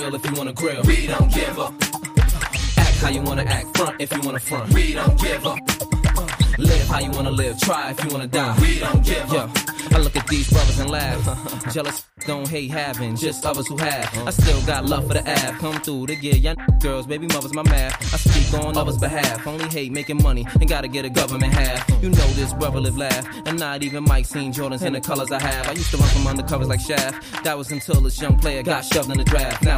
grill if you wanna grill. We don't give up. Act how you wanna act, front if you wanna front. We don't give up. Live how you wanna live, try if you wanna die. We don't give up. I look at these brothers and laugh. Jealous don't hate having, just others who have. I still got love for the ab. Come through to get young girls, baby mothers, my math. I speak on others' behalf. Only hate making money and gotta get a government half. You know this brother live laugh. And not even Mike seen Jordans in the colors I have. I used to run from undercovers like Shaft. That was until this young player got shoved in the draft. Now